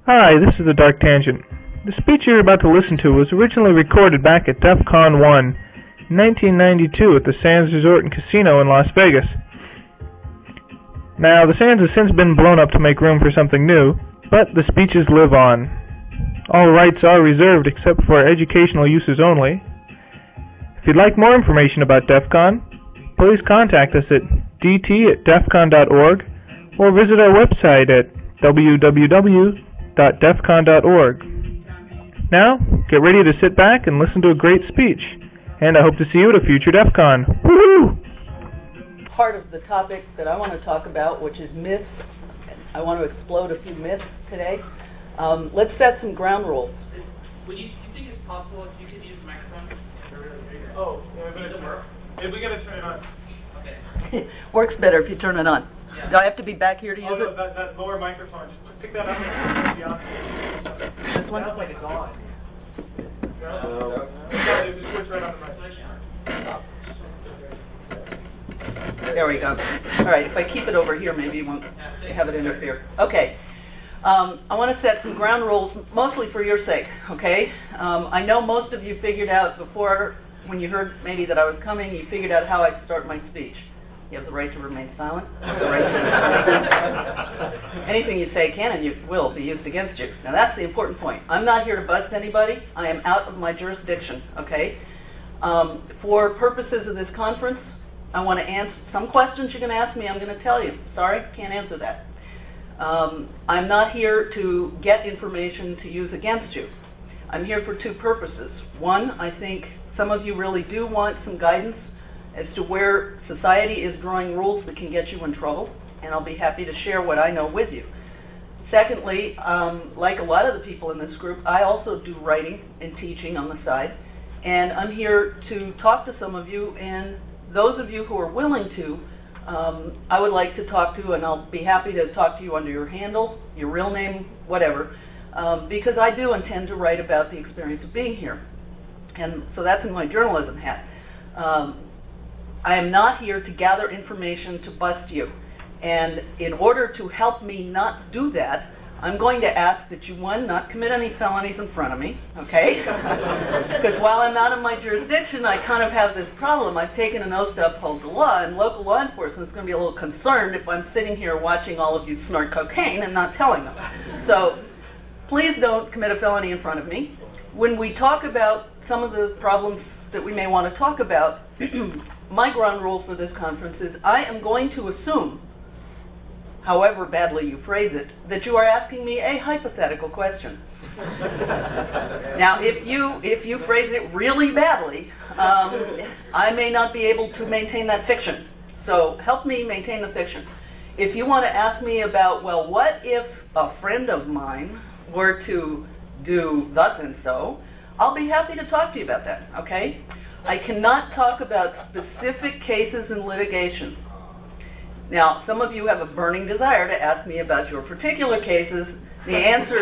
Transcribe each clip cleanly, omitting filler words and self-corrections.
Hi, this is the Dark Tangent. The speech you're about to listen to was originally recorded back at DEF CON 1 in 1992 at the Sands Resort and Casino in Las Vegas. Now, the Sands has since been blown up to make room for something new, but the speeches live on. All rights are reserved except for educational uses only. If you'd like more information about DEF CON, please contact us at dt@defcon.org or visit our website at www.defcon.org. Now, get ready to sit back and listen to a great speech, and I hope to see you at a future DEF CON. Woohoo! Part of the topic that I want to talk about, which is myths. I want to explode a few myths today. Let's set some ground rules. Would you think it's possible if you could use the microphone? Oh, yeah, but it work. Maybe we gotta turn it on. Okay. Works better if you turn it on. Yeah. Do I have to be back here to use No, it? that lower microphone. Just pick that up. This one? Sounds like it's on. No. Just switch right on the microphone. There we go. All right, if I keep it over here, maybe you won't have it interfere. Okay. I want to set some ground rules, mostly for your sake, okay? I know most of you figured out before, when you heard maybe that I was coming, you figured out how I'd start my speech. You have the right to remain silent. You have the right to anything you say can and you will be used against you. Now that's the important point. I'm not here to bust anybody. I am out of my jurisdiction, okay? For purposes of this conference, I want to answer some questions you're going to ask me. I'm going to tell you. Sorry, can't answer that. I'm not here to get information to use against you. I'm here for two purposes. One, I think some of you really do want some guidance as to where society is drawing rules that can get you in trouble, and I'll be happy to share what I know with you. Secondly, like a lot of the people in this group, I also do writing and teaching on the side, and I'm here to talk to some of you, and those of you who are willing to, I would like to talk to, and I'll be happy to talk to you under your handle, your real name, whatever, because I do intend to write about the experience of being here. And so that's in my journalism hat. I am not here to gather information to bust you. And in order to help me not do that, I'm going to ask that you, one, not commit any felonies in front of me, okay? Because while I'm not in my jurisdiction, I kind of have this problem. I've taken an oath to uphold the law, and local law enforcement is going to be a little concerned if I'm sitting here watching all of you snort cocaine and not telling them. So please don't commit a felony in front of me. When we talk about some of the problems that we may want to talk about, my ground rule for this conference is I am going to assume, however badly you phrase it, that you are asking me a hypothetical question. Now, if you phrase it really badly, I may not be able to maintain that fiction. So help me maintain the fiction. If you want to ask me about, well, what if a friend of mine were to do thus and so, I'll be happy to talk to you about that, okay? I cannot talk about specific cases in litigation. Now, some of you have a burning desire to ask me about your particular cases. The answer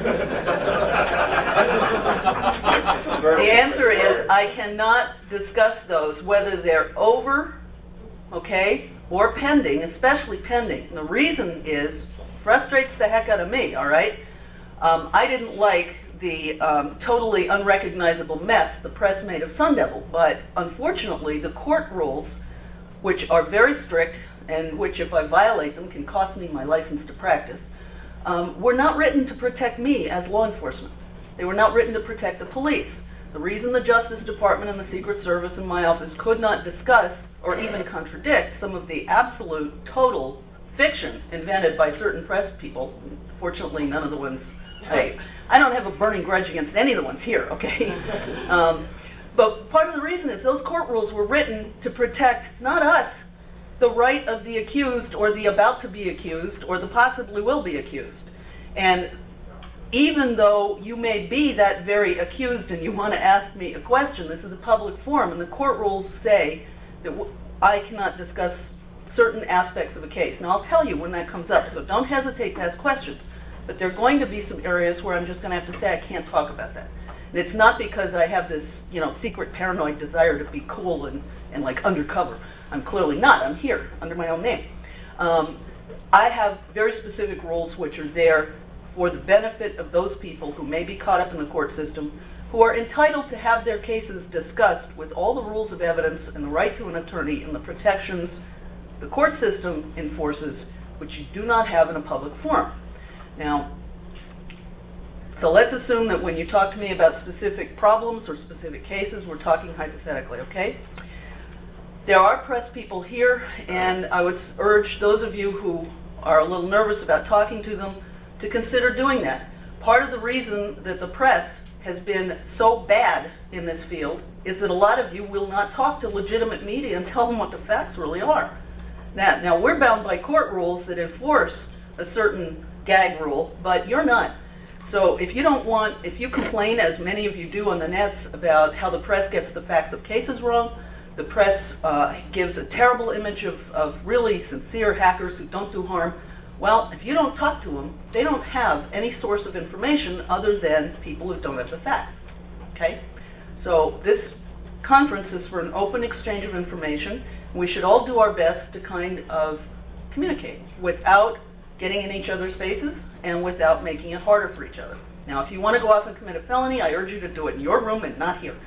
is I cannot discuss those, whether they're over, okay, or pending, especially pending. And the reason is, frustrates the heck out of me, all right? I didn't like the totally unrecognizable mess the press made of Sun Devil, but unfortunately the court rules, which are very strict and which if I violate them can cost me my license to practice, were not written to protect me as law enforcement. They were not written to protect the police. The reason the Justice Department and the Secret Service and my office could not discuss or even contradict some of the absolute total fiction invented by certain press people, fortunately none of the ones, I don't have a burning grudge against any of the ones here, okay? But part of the reason is those court rules were written to protect, not us, the right of the accused or the about to be accused or the possibly will be accused. And even though you may be that very accused and you want to ask me a question, this is a public forum, and the court rules say that I cannot discuss certain aspects of a case. Now, I'll tell you when that comes up, so don't hesitate to ask questions. But there are going to be some areas where I'm just going to have to say I can't talk about that. And it's not because I have this, secret paranoid desire to be cool and like undercover. I'm clearly not. I'm here under my own name. I have very specific rules which are there for the benefit of those people who may be caught up in the court system, who are entitled to have their cases discussed with all the rules of evidence and the right to an attorney and the protections the court system enforces, which you do not have in a public forum. Now, so let's assume that when you talk to me about specific problems or specific cases, we're talking hypothetically, okay? There are press people here, and I would urge those of you who are a little nervous about talking to them to consider doing that. Part of the reason that the press has been so bad in this field is that a lot of you will not talk to legitimate media and tell them what the facts really are. Now we're bound by court rules that enforce a certain gag rule, but you're not. So if you complain, as many of you do on the nets, about how the press gets the facts of cases wrong, the press gives a terrible image of really sincere hackers who don't do harm, well, if you don't talk to them, they don't have any source of information other than people who don't have the facts, okay? So this conference is for an open exchange of information. We should all do our best to kind of communicate without getting in each other's faces and without making it harder for each other. Now, if you want to go off and commit a felony, I urge you to do it in your room and not here.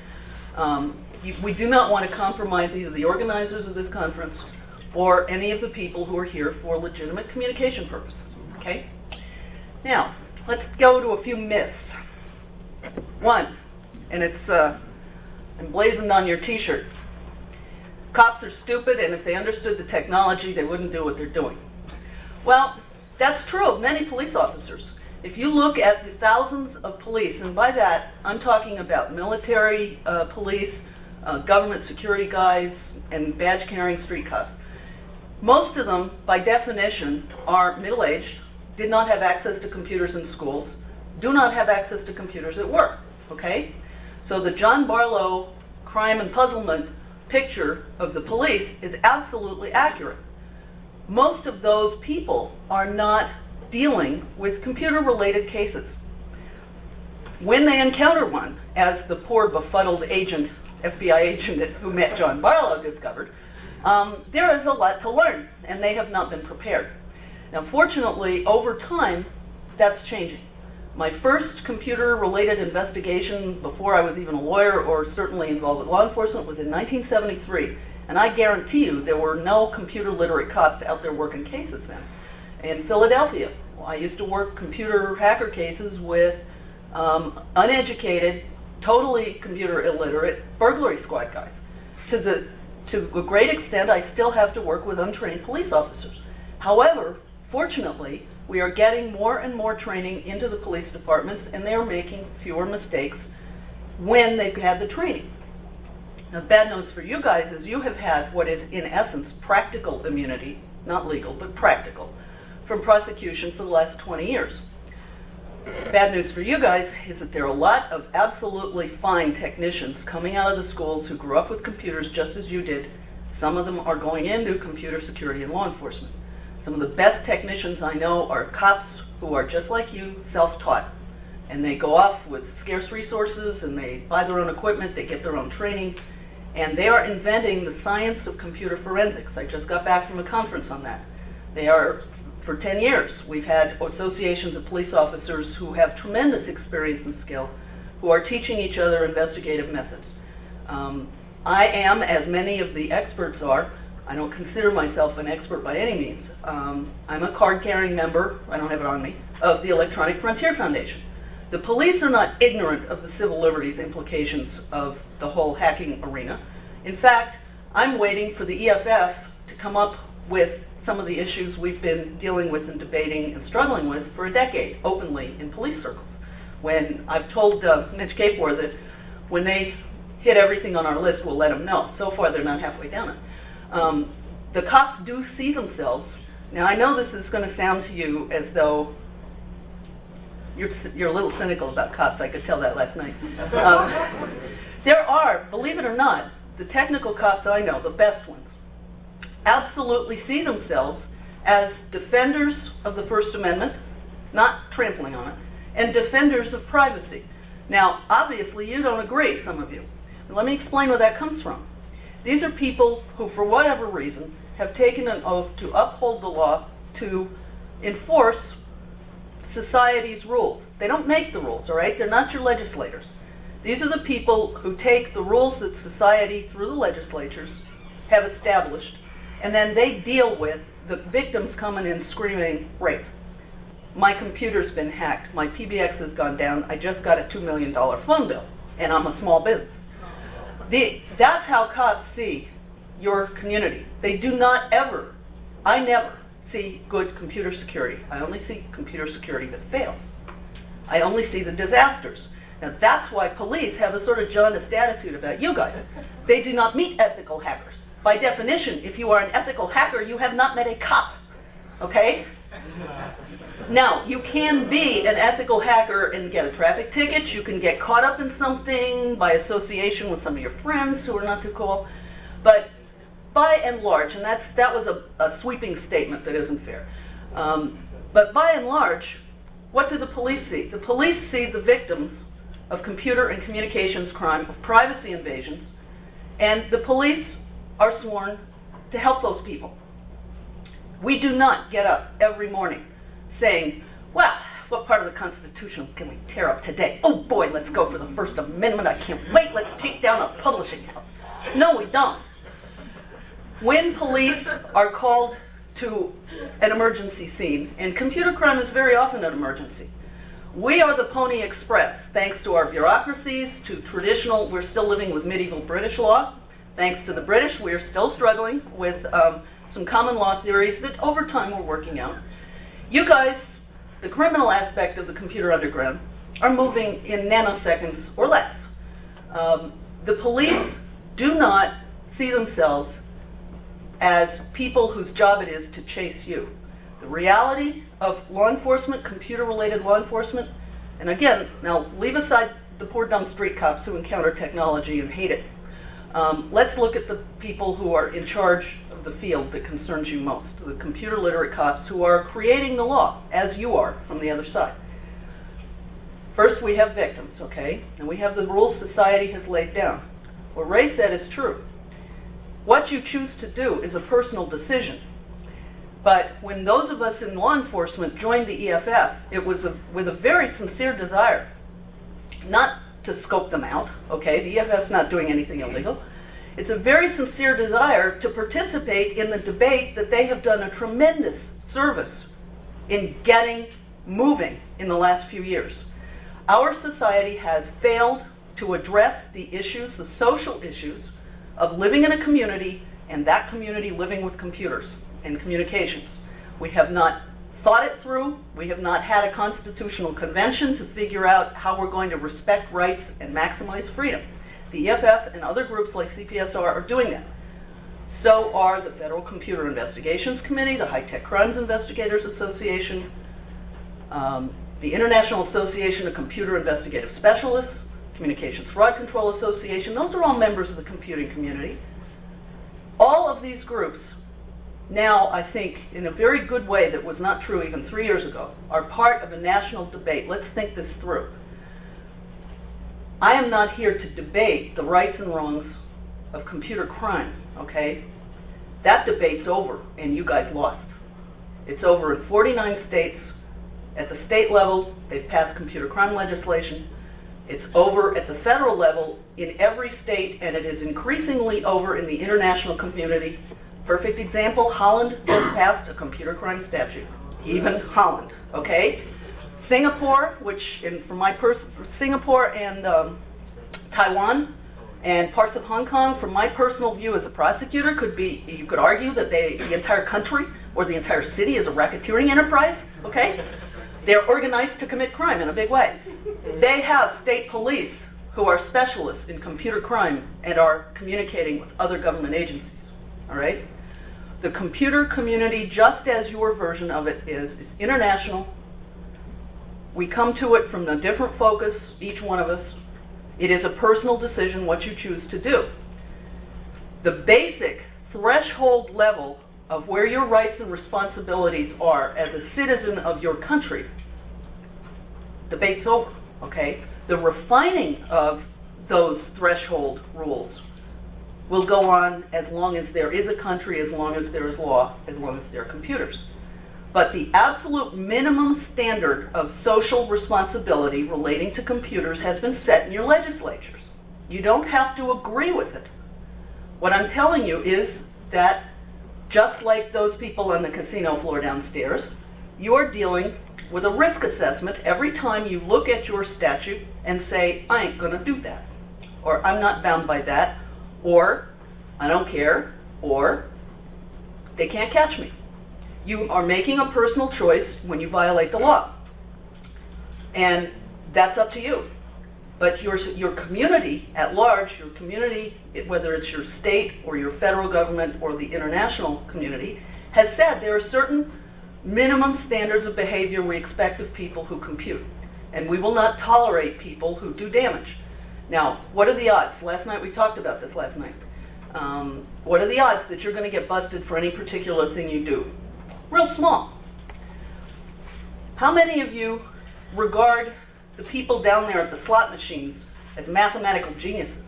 We do not want to compromise either the organizers of this conference or any of the people who are here for legitimate communication purposes, okay? Now, let's go to a few myths. One, and it's emblazoned on your t-shirt. Cops are stupid, and if they understood the technology, they wouldn't do what they're doing. Well, that's true of many police officers. If you look at the thousands of police, and by that, I'm talking about military police, government security guys, and badge-carrying street cops. Most of them, by definition, are middle-aged, did not have access to computers in schools, do not have access to computers at work, okay? So the John Barlow crime and puzzlement picture of the police is absolutely accurate. Most of those people are not dealing with computer-related cases. When they encounter one, as the poor befuddled agent, FBI agent who met John Barlow discovered, there is a lot to learn, and they have not been prepared. Now, fortunately, over time, that's changing. My first computer-related investigation before I was even a lawyer or certainly involved with law enforcement was in 1973, and I guarantee you there were no computer-literate cops out there working cases then. In Philadelphia, I used to work computer hacker cases with uneducated, totally computer illiterate burglary squad guys. To a great extent, I still have to work with untrained police officers. However, fortunately, we are getting more and more training into the police departments, and they are making fewer mistakes when they've had the training. Now, bad news for you guys is you have had what is, in essence, practical immunity, not legal, but practical, from prosecution for the last 20 years. Bad news for you guys is that there are a lot of absolutely fine technicians coming out of the schools who grew up with computers just as you did. Some of them are going into computer security and law enforcement. Some of the best technicians I know are cops who are just like you, self-taught. And they go off with scarce resources, and they buy their own equipment, they get their own training, and they are inventing the science of computer forensics. I just got back from a conference on that. They are, for 10 years, we've had associations of police officers who have tremendous experience and skill, who are teaching each other investigative methods. I am, as many of the experts are, I don't consider myself an expert by any means. I'm a card-carrying member, I don't have it on me, of the Electronic Frontier Foundation. The police are not ignorant of the civil liberties implications of the whole hacking arena. In fact, I'm waiting for the EFF to come up with some of the issues we've been dealing with and debating and struggling with for a decade, openly in police circles. When I've told Mitch Kapor that when they hit everything on our list, we'll let them know. So far, they're not halfway down it. The cops do see themselves. Now, I know this is going to sound to you as though you're a little cynical about cops. I could tell that last night. There are, believe it or not, the technical cops I know, the best ones, absolutely see themselves as defenders of the First Amendment, not trampling on it, and defenders of privacy. Now, obviously, you don't agree, some of you. Let me explain where that comes from. These are people who, for whatever reason, have taken an oath to uphold the law, to enforce society's rules. They don't make the rules, all right? They're not your legislators. These are the people who take the rules that society, through the legislatures, have established, and then they deal with the victims coming in screaming, rape. My computer's been hacked. My PBX has gone down. I just got a $2 million phone bill, and I'm a small business. That's how cops see your community. They do not ever, I never see good computer security. I only see computer security that fails. I only see the disasters. Now that's why police have a sort of jaundiced attitude about you guys. They do not meet ethical hackers. By definition, if you are an ethical hacker, you have not met a cop. Okay? Now, you can be an ethical hacker and get a traffic ticket. You can get caught up in something by association with some of your friends who are not too cool. But by and large, and that was a sweeping statement that isn't fair. But by and large, what do the police see? The police see the victims of computer and communications crime, of privacy invasions, and the police are sworn to help those people. We do not get up every morning saying, well, what part of the Constitution can we tear up today? Oh boy, let's go for the First Amendment. I can't wait. Let's take down a publishing house. No, we don't. When police are called to an emergency scene, and computer crime is very often an emergency, we are the Pony Express, thanks to our bureaucracies, to traditional, we're still living with medieval British law. Thanks to the British, we're still struggling with some common law theories that over time we're working out. You guys, the criminal aspect of the computer underground, are moving in nanoseconds or less. The police do not see themselves as people whose job it is to chase you. The reality of law enforcement, computer-related law enforcement, and again, now leave aside the poor dumb street cops who encounter technology and hate it. Let's look at the people who are in charge of the field that concerns you most, the computer-literate cops who are creating the law, as you are from the other side. First, we have victims, okay? And we have the rules society has laid down. What Ray said is true. What you choose to do is a personal decision. But when those of us in law enforcement joined the EFF, it was with a very sincere desire, not to scope them out, okay? The EFF's not doing anything illegal. It's a very sincere desire to participate in the debate that they have done a tremendous service in getting moving in the last few years. Our society has failed to address the issues, the social issues, of living in a community and that community living with computers and communications. We have not thought it through. We have not had a constitutional convention to figure out how we're going to respect rights and maximize freedom. The EFF and other groups like CPSR are doing that. So are the Federal Computer Investigations Committee, the High Tech Crimes Investigators Association, the International Association of Computer Investigative Specialists, Communications Fraud Control Association. Those are all members of the computing community. All of these groups now, I think, in a very good way that was not true even 3 years ago, are part of a national debate. Let's think this through. I am not here to debate the rights and wrongs of computer crime, okay? That debate's over, and you guys lost. It's over in 49 states. At the state level, they've passed computer crime legislation. It's over at the federal level in every state, and it is increasingly over in the international community. Perfect example, Holland just passed a computer crime statute. Even Holland, okay? Singapore, Singapore and Taiwan and parts of Hong Kong, from my personal view as a prosecutor, you could argue that the entire country or the entire city is a racketeering enterprise, okay? They're organized to commit crime in a big way. They have state police who are specialists in computer crime and are communicating with other government agencies, all right? The computer community, just as your version of it is international. We come to it from a different focus, each one of us. It is a personal decision what you choose to do. The basic threshold level of where your rights and responsibilities are as a citizen of your country, debate's over, okay? The refining of those threshold rules will go on as long as there is a country, as long as there is law, as long as there are computers. But the absolute minimum standard of social responsibility relating to computers has been set in your legislatures. You don't have to agree with it. What I'm telling you is that just like those people on the casino floor downstairs, you're dealing with a risk assessment every time you look at your statute and say, I ain't going to do that, or I'm not bound by that, or I don't care, or they can't catch me. You are making a personal choice when you violate the law. And that's up to you. But your community at large, your community, whether it's your state or your federal government or the international community, has said there are certain minimum standards of behavior we expect of people who compute. And we will not tolerate people who do damage. Now, what are the odds? Last night, we talked about this last night. What are the odds that you're going to get busted for any particular thing you do? Real small. How many of you regard the people down there at the slot machines as mathematical geniuses?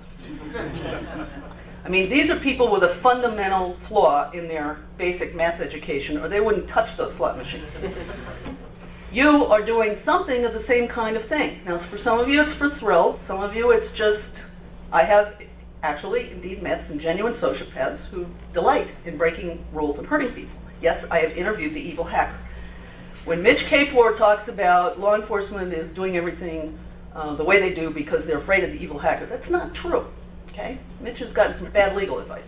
I mean, these are people with a fundamental flaw in their basic math education, or they wouldn't touch those slot machines. You are doing something of the same kind of thing. Now, for some of you, it's for thrill. Some of you, it's just, I have actually, indeed, met some genuine sociopaths who delight in breaking rules and hurting people. Yes, I have interviewed the evil hacker. When Mitch Kapor talks about law enforcement is doing everything the way they do because they're afraid of the evil hacker, that's not true, okay? Mitch has gotten some bad legal advice.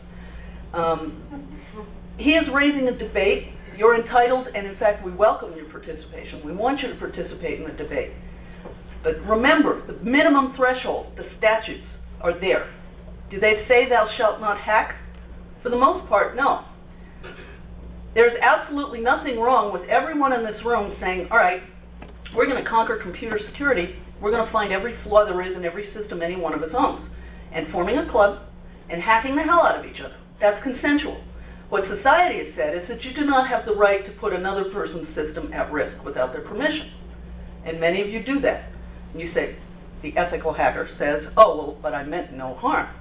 He is raising a debate. You're entitled, and in fact, we welcome your participation. We want you to participate in the debate. But remember, the minimum threshold, the statutes, are there. Do they say thou shalt not hack? For the most part, no. There's absolutely nothing wrong with everyone in this room saying, all right, we're going to conquer computer security. We're going to find every flaw there is in every system any one of us owns, and forming a club and hacking the hell out of each other. That's consensual. What society has said is that you do not have the right to put another person's system at risk without their permission. And many of you do that. And you say, the ethical hacker says, oh, well, but I meant no harm.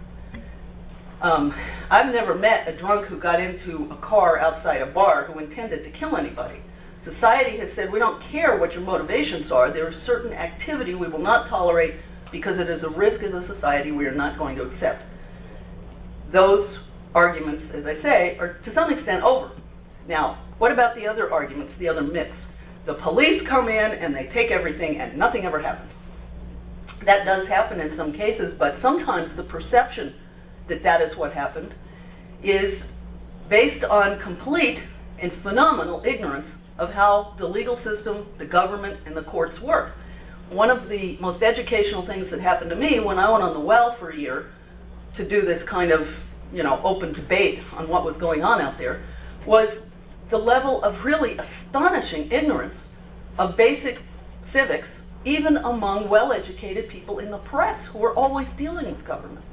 I've never met a drunk who got into a car outside a bar who intended to kill anybody. Society has said, we don't care what your motivations are. There is certain activity we will not tolerate because it is a risk as a society we are not going to accept. Those arguments, as I say, are to some extent over. Now, what about the other arguments, the other myths? The police come in and they take everything and nothing ever happens. That does happen in some cases, but sometimes the perception that is what happened is based on complete and phenomenal ignorance of how the legal system, the government, and the courts work. One of the most educational things that happened to me when I went on the well for a year to do this kind of, open debate on what was going on out there was the level of really astonishing ignorance of basic civics, even among well-educated people in the press who are always dealing with government.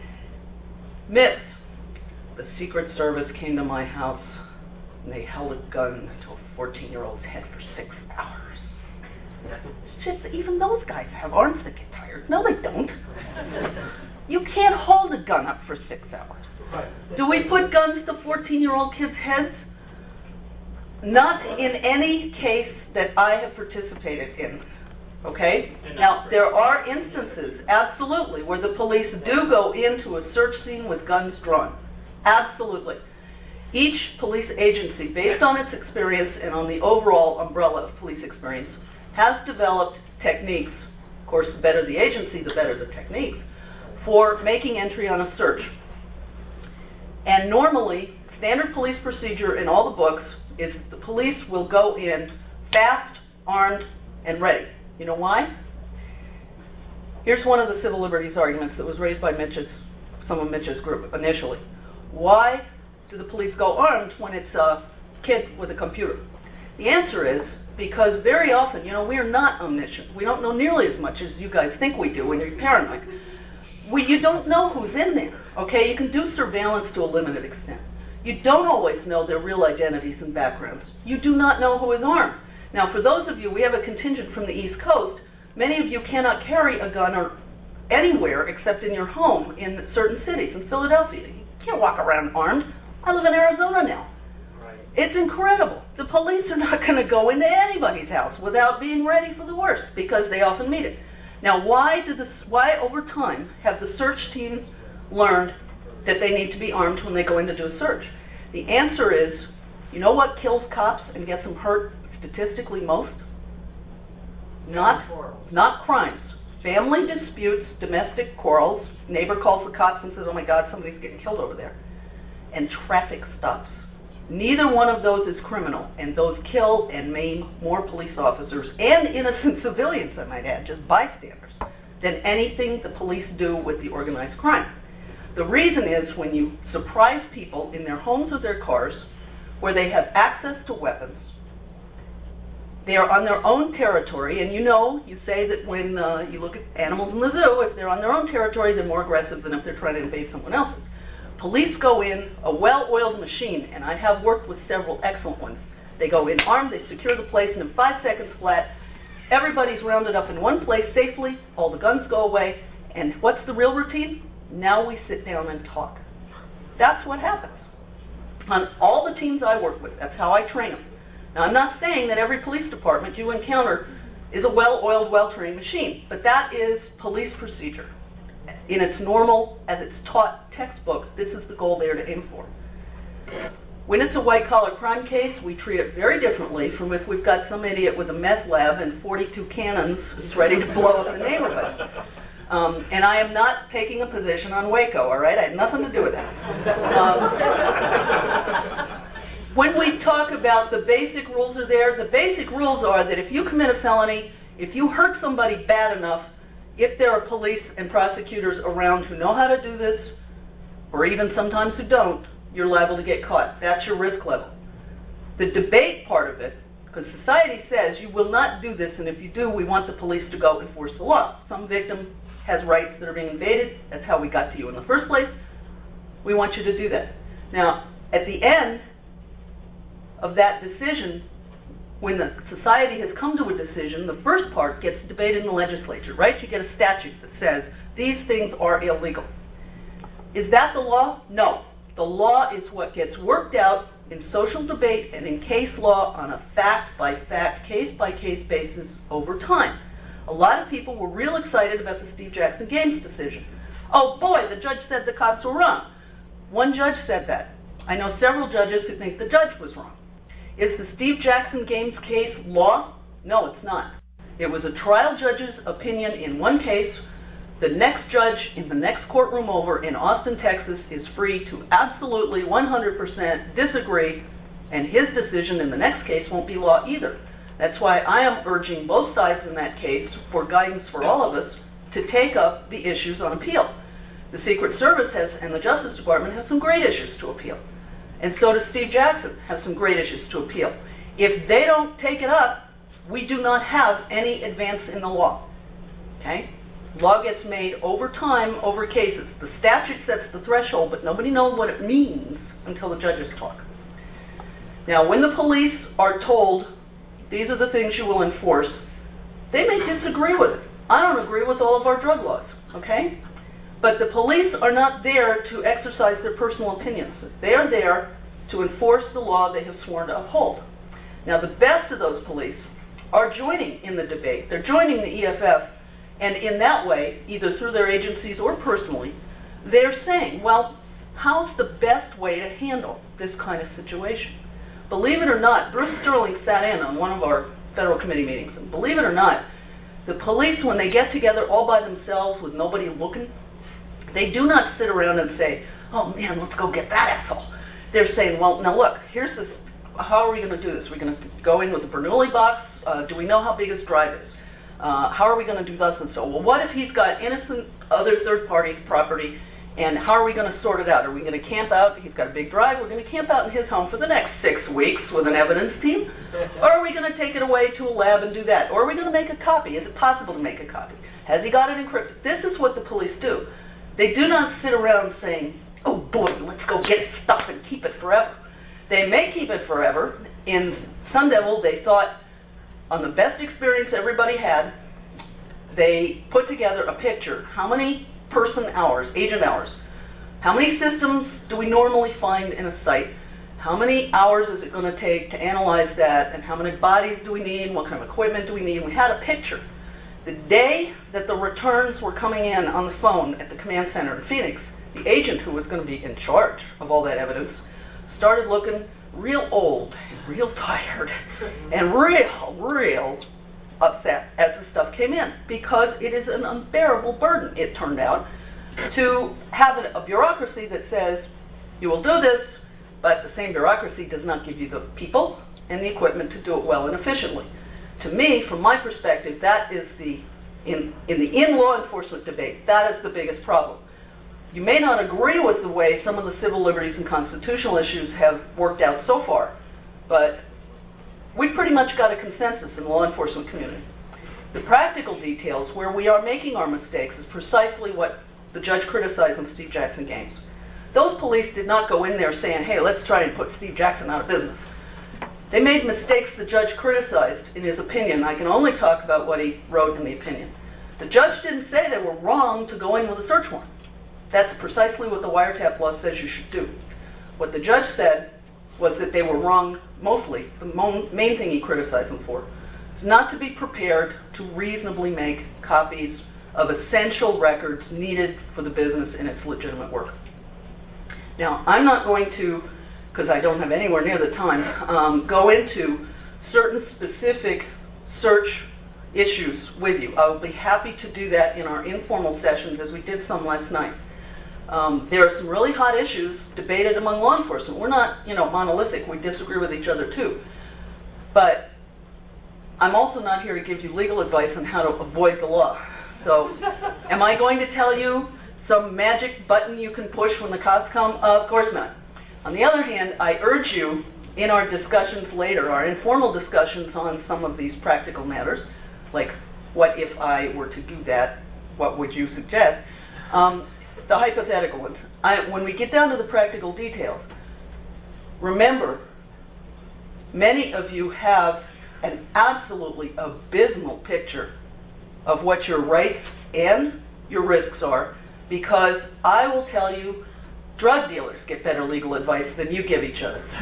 Myth. The Secret Service came to my house and they held a gun to a 14-year-old's head for 6 hours. It's just, even those guys have arms that get tired. No, they don't. You can't hold a gun up for 6 hours. Do we put guns to 14-year-old kids' heads? Not in any case that I have participated in. Okay? Now, there are instances, absolutely, where the police do go into a search scene with guns drawn. Absolutely. Each police agency, based on its experience and on the overall umbrella of police experience, has developed techniques. Of course, the better the agency, the better the techniques, for making entry on a search. And normally, standard police procedure in all the books is the police will go in fast, armed, and ready. You know why? Here's one of the civil liberties arguments that was raised by some of Mitch's group initially. Why do the police go armed when it's a kid with a computer? The answer is because very often, we are not omniscient. We don't know nearly as much as you guys think we do when you're paranoid. You don't know who's in there, okay? You can do surveillance to a limited extent. You don't always know their real identities and backgrounds. You do not know who is armed. Now, for those of you, we have a contingent from the East Coast. Many of you cannot carry a gun anywhere except in your home in certain cities. In Philadelphia, you can't walk around armed. I live in Arizona now. Right. It's incredible. The police are not going to go into anybody's house without being ready for the worst, because they often meet it. Now, why over time have the search teams learned that they need to be armed when they go in to do a search? The answer is, you know what kills cops and gets them hurt statistically most? Not crimes. Family disputes, domestic quarrels, neighbor calls the cops and says, oh my God, somebody's getting killed over there. And traffic stops. Neither one of those is criminal, and those kill and maim more police officers, and innocent civilians, I might add, just bystanders, than anything the police do with the organized crime. The reason is when you surprise people in their homes or their cars, where they have access to weapons, they are on their own territory, and you say that when you look at animals in the zoo, if they're on their own territory, they're more aggressive than if they're trying to invade someone else's. Police go in, a well-oiled machine, and I have worked with several excellent ones. They go in armed, they secure the place, and in 5 seconds flat, everybody's rounded up in one place safely, all the guns go away, and what's the real routine? Now we sit down and talk. That's what happens. On all the teams I work with, that's how I train them. Now, I'm not saying that every police department you encounter is a well-oiled, well-trained machine, but that is police procedure. In its normal, as it's taught textbook, this is the goal there to aim for. When it's a white-collar crime case, we treat it very differently from if we've got some idiot with a meth lab and 42 cannons who's ready to blow up the neighborhood. And I am not taking a position on Waco, all right? I had nothing to do with that. When we talk about the basic rules are there, the basic rules are that if you commit a felony, if you hurt somebody bad enough, if there are police and prosecutors around who know how to do this, or even sometimes who don't, you're liable to get caught. That's your risk level. The debate part of it, because society says you will not do this, and if you do, we want the police to go enforce the law. Some victim has rights that are being invaded. That's how we got to you in the first place. We want you to do that. Now, at the end of that decision, when the society has come to a decision, the first part gets debated in the legislature, right? You get a statute that says these things are illegal. Is that the law? No. The law is what gets worked out in social debate and in case law on a fact-by-fact, case-by-case basis over time. A lot of people were real excited about the Steve Jackson Gaines decision. Oh boy, the judge said the cops were wrong. One judge said that. I know several judges who think the judge was wrong. Is the Steve Jackson Gaines case law? No, it's not. It was a trial judge's opinion in one case. The next judge in the next courtroom over in Austin, Texas is free to absolutely 100% disagree, and his decision in the next case won't be law either. That's why I am urging both sides in that case for guidance for all of us to take up the issues on appeal. The Secret Service and the Justice Department have some great issues to appeal. And so does Steve Jackson have some great issues to appeal. If they don't take it up, we do not have any advance in the law. Okay? Law gets made over time, over cases. The statute sets the threshold, but nobody knows what it means until the judges talk. Now, when the police are told, these are the things you will enforce, they may disagree with it. I don't agree with all of our drug laws, okay? But the police are not there to exercise their personal opinions. They are there to enforce the law they have sworn to uphold. Now, the best of those police are joining in the debate. They're joining the EFF, and in that way, either through their agencies or personally, they're saying, well, how's the best way to handle this kind of situation? Believe it or not, Bruce Sterling sat in on one of our federal committee meetings, and believe it or not, the police, when they get together all by themselves with nobody looking, they do not sit around and say, oh man, let's go get that asshole. They're saying, well, now look, here's this, how are we going to do this? We're going to go in with a Bernoulli box? Do we know how big his drive is? How are we going to do thus and so? Well, what if he's got innocent other third-party property, and how are we going to sort it out? Are we going to camp out? He's got a big drive. We're going to camp out in his home for the next 6 weeks with an evidence team? Or are we going to take it away to a lab and do that? Or are we going to make a copy? Is it possible to make a copy? Has he got it encrypted? This is what the police do. They do not sit around saying, oh boy, let's go get stuff and keep it forever. They may keep it forever. In Sun Devil, they thought, on the best experience everybody had, they put together a picture. How many person hours, agent hours? How many systems do we normally find in a site? How many hours is it going to take to analyze that, and how many bodies do we need, and what kind of equipment do we need? And we had a picture. The day that the returns were coming in on the phone at the command center in Phoenix, the agent who was going to be in charge of all that evidence started looking real old, and real tired, and real upset as the stuff came in, because it is an unbearable burden, it turned out, to have a bureaucracy that says, you will do this, but the same bureaucracy does not give you the people and the equipment to do it well and efficiently. To me, from my perspective, that is in law enforcement debate, that is the biggest problem. You may not agree with the way some of the civil liberties and constitutional issues have worked out so far, but we pretty much got a consensus in the law enforcement community. The practical details where we are making our mistakes is precisely what the judge criticized in Steve Jackson Games. Those police did not go in there saying, hey, let's try and put Steve Jackson out of business. They made mistakes the judge criticized in his opinion. I can only talk about what he wrote in the opinion. The judge didn't say they were wrong to go in with a search warrant. That's precisely what the wiretap law says you should do. What the judge said was that they were wrong mostly. The main thing he criticized them for is not to be prepared to reasonably make copies of essential records needed for the business in its legitimate work. Now, I'm not going to, because I don't have anywhere near the time, go into certain specific search issues with you. I'll be happy to do that in our informal sessions, as we did some last night. There are some really hot issues debated among law enforcement. We're not, monolithic. We disagree with each other, too. But I'm also not here to give you legal advice on how to avoid the law. So, am I going to tell you some magic button you can push when the cops come? Of course not. On the other hand, I urge you, in our discussions later, our informal discussions on some of these practical matters, like what if I were to do that, what would you suggest, the hypothetical ones. When we get down to the practical details, remember, many of you have an absolutely abysmal picture of what your rights and your risks are, because I will tell you, drug dealers get better legal advice than you give each other.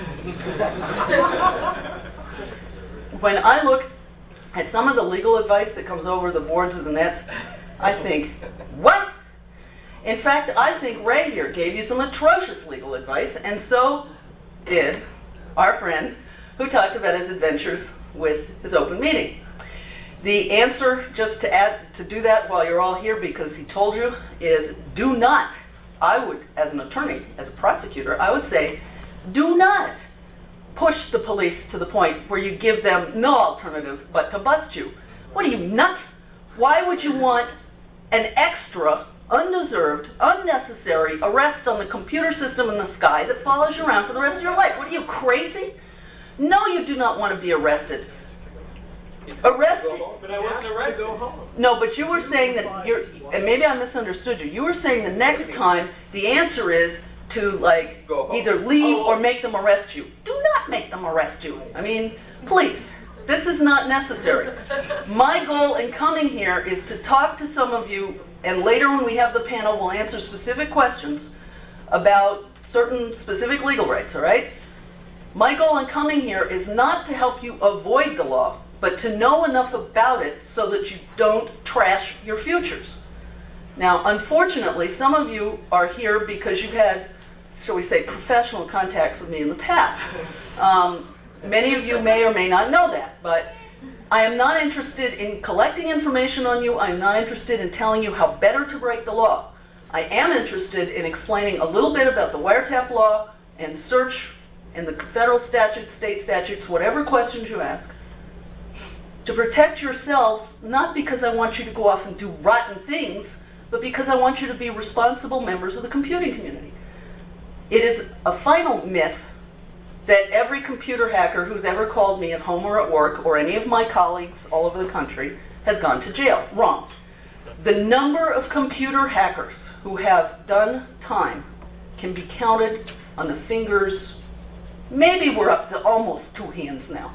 When I look at some of the legal advice that comes over the boards of the nets, I think, what? In fact, I think Ray here gave you some atrocious legal advice, and so did our friend who talked about his adventures with his open meeting. The answer, just to do that while you're all here, because he told you, is do not. I would, as an attorney, as a prosecutor, I would say, do not push the police to the point where you give them no alternative but to bust you. What are you, nuts? Why would you want an extra, undeserved, unnecessary arrest on the computer system in the sky that follows you around for the rest of your life? What are you, crazy? No, you do not want to be arrested. Arrested. But I wasn't arrested. Go home. No, but you were saying that and maybe I misunderstood you. You were saying the next time the answer is to either leave or make them arrest you. Do not make them arrest you. I mean, please. This is not necessary. My goal in coming here is to talk to some of you, and later when we have the panel, we'll answer specific questions about certain specific legal rights, all right? My goal in coming here is not to help you avoid the law, but to know enough about it so that you don't trash your futures. Now, unfortunately, some of you are here because you've had, shall we say, professional contacts with me in the past. Many of you may or may not know that, but I am not interested in collecting information on you. I am not interested in telling you how better to break the law. I am interested in explaining a little bit about the wiretap law and search and the federal statutes, state statutes, whatever questions you ask, to protect yourself, not because I want you to go off and do rotten things, but because I want you to be responsible members of the computing community. It is a final myth that every computer hacker who's ever called me at home or at work, or any of my colleagues all over the country, has gone to jail. Wrong. The number of computer hackers who have done time can be counted on the fingers. Maybe we're up to almost 2 hands now.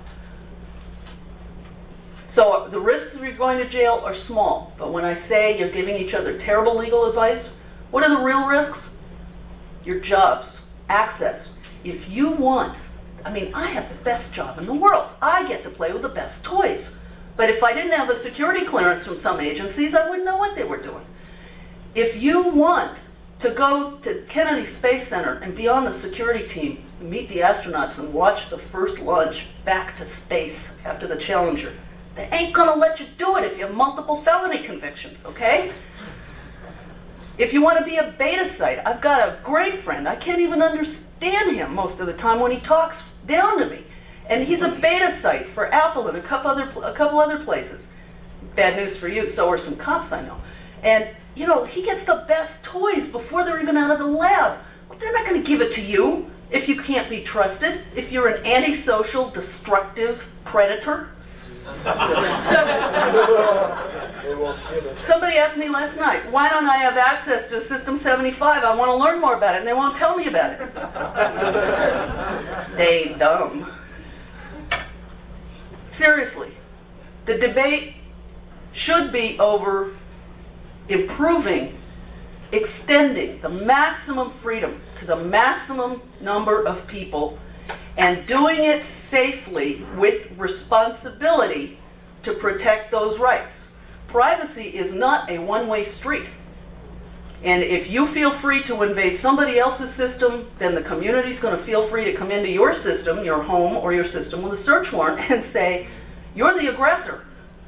So the risks of you going to jail are small, but when I say you're giving each other terrible legal advice, what are the real risks? Your jobs, access. if you want, I mean, I have the best job in the world. I get to play with the best toys. But if I didn't have a security clearance from some agencies, I wouldn't know what they were doing. If you want to go to Kennedy Space Center and be on the security team, meet the astronauts and watch the first launch back to space after the Challenger, they ain't going to let you do it if you have multiple felony convictions, okay? If you want to be a beta site, I've got a great friend. I can't even understand him most of the time when he talks down to me. And he's a beta site for Apple and a couple other places. Bad news for you, so are some cops I know. And, you know, he gets the best toys before they're even out of the lab. Well, they're not going to give it to you if you can't be trusted, if you're an antisocial, destructive predator. Somebody asked me last night, why don't I have access to System 75? I want to learn more about it, and they won't tell me about it. They dumb. Seriously, the debate should be over improving, extending the maximum freedom to the maximum number of people and doing it safely with responsibility to protect those rights. Privacy is not a one-way street. And if you feel free to invade somebody else's system, then the community is going to feel free to come into your system, your home or your system with a search warrant and say, you're the aggressor.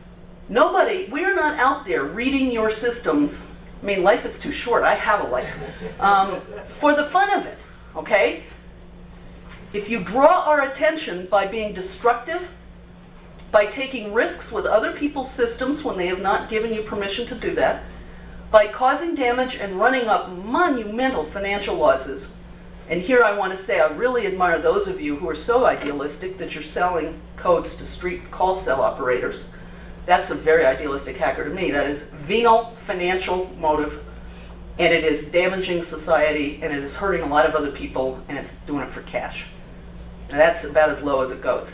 We are not out there reading your systems. I mean, life is too short. I have a life. For the fun of it, okay? If you draw our attention by being destructive, by taking risks with other people's systems when they have not given you permission to do that, by causing damage and running up monumental financial losses, and here I want to say I really admire those of you who are so idealistic that you're selling codes to street call cell operators. That's a very idealistic hacker to me. That is venal financial motive, and it is damaging society, and it is hurting a lot of other people, and it's doing it for cash. And that's about as low as it goes.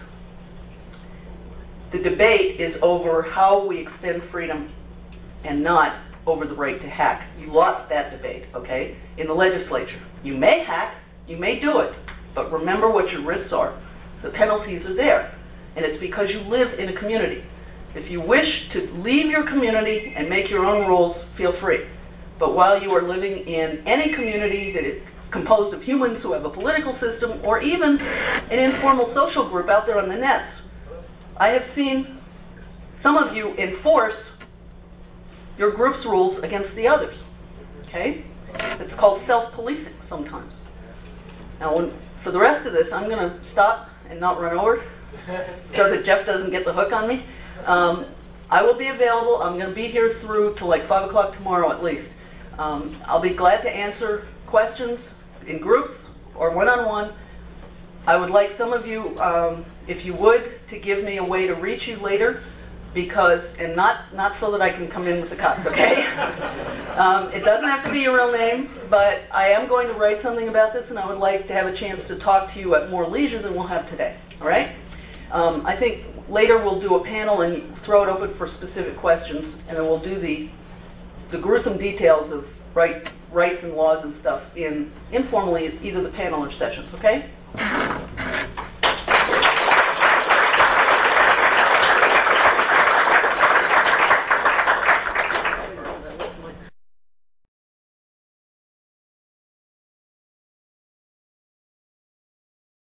The debate is over how we extend freedom and not over the right to hack. You lost that debate, okay, in the legislature. You may hack, you may do it, but remember what your risks are. The penalties are there, and it's because you live in a community. If you wish to leave your community and make your own rules, feel free. But while you are living in any community that is composed of humans who have a political system or even an informal social group out there on the nets, I have seen some of you enforce your group's rules against the others, okay? It's called self-policing sometimes. Now, for the rest of this, I'm going to stop and not run over so that Jeff doesn't get the hook on me. I will be available. I'm going to be here through till like 5 o'clock tomorrow at least. I'll be glad to answer questions in groups or one-on-one. I would like some of you, if you would, to give me a way to reach you later, because, and not so that I can come in with the cops, okay? It doesn't have to be your real name, but I am going to write something about this, and I would like to have a chance to talk to you at more leisure than we'll have today, all right? I think later we'll do a panel and throw it open for specific questions, and then we'll do the gruesome details of rights and laws and stuff informally at either the panel or sessions, okay?